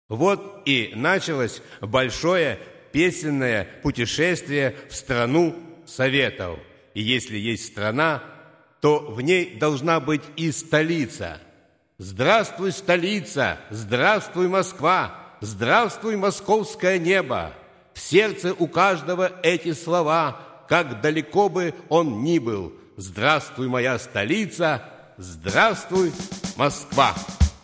Вот и началось большое песенное путешествие в страну Советов. И если есть страна, то в ней должна быть и столица. Здравствуй, столица! Здравствуй, Москва! Здравствуй, московское небо! В сердце у каждого эти слова, как далеко бы он ни был. Здравствуй, моя столица! Здравствуй, Москва!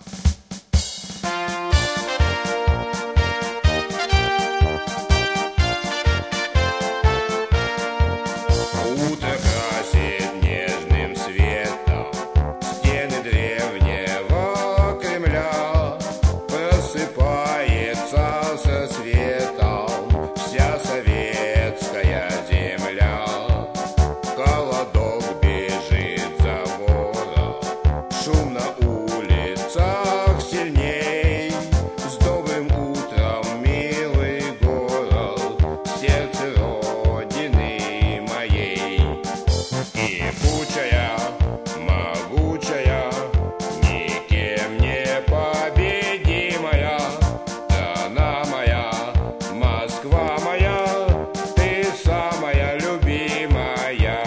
Утро красит нежным светом стены древнего Кремля. Просыпается со светом вся советская земля. Холодок бежит за ворот, шум на улицах сильней. С добрым утром, милый город, сердце родины моей. Кипучая, могучая, никем не победимая страна моя, Москва моя, ты самая любимая.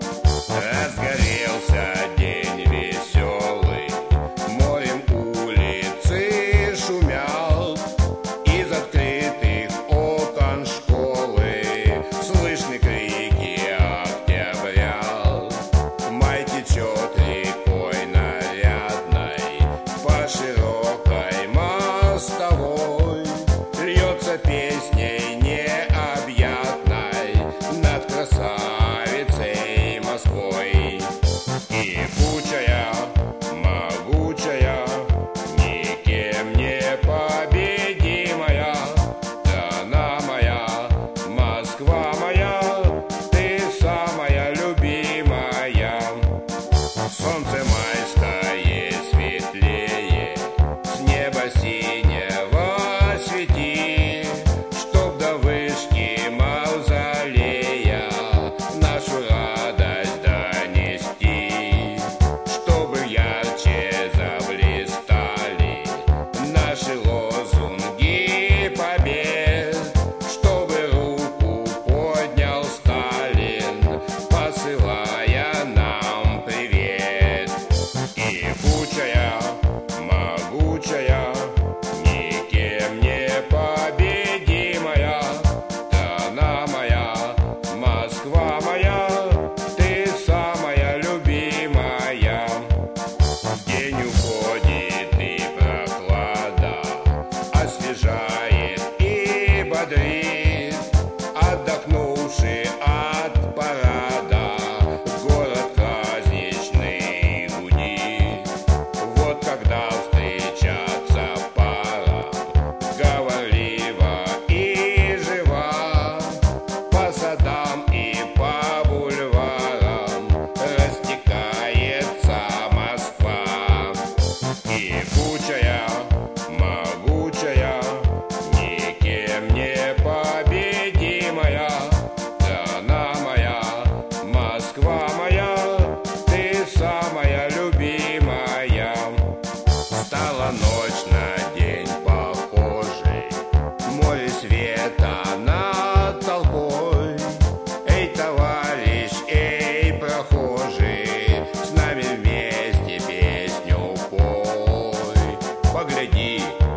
Разгорелся день веселый, морем улицы шумят. Из открытых окон школы слышны крики октября. Май течет рекой нарядной по широкой мостовой, льется песней необъятной над красавицей Москвой. Кипучая, могучая, никем не победимая страна моя, Москва моя, ты самая любимая. Солнце майское светлее, с неба синего свети, чтоб до вышки мавзолея нашу радость донести, чтобы ярче заблистали наши лозунги побед, чтобы руку поднял Сталин, посылая нам привет. Кипучая, могучая, никем не победимая страна моя, Москва моя, ты самая любимая. День уходит и прохлада освежает и бодрит, отдохнувший от парада город праздничный гудит. Вот когда встречаться пара говорлива и жива, по садам и по бульварам растекается Москва. Кипучая, могучая, никем не победимая страна моя, Москва моя, ты самая любимая. Стала ночь на день похожей, море света над толпой. Эй, товарищ, эй, прохожий, с нами вместе песню пой. Погляди,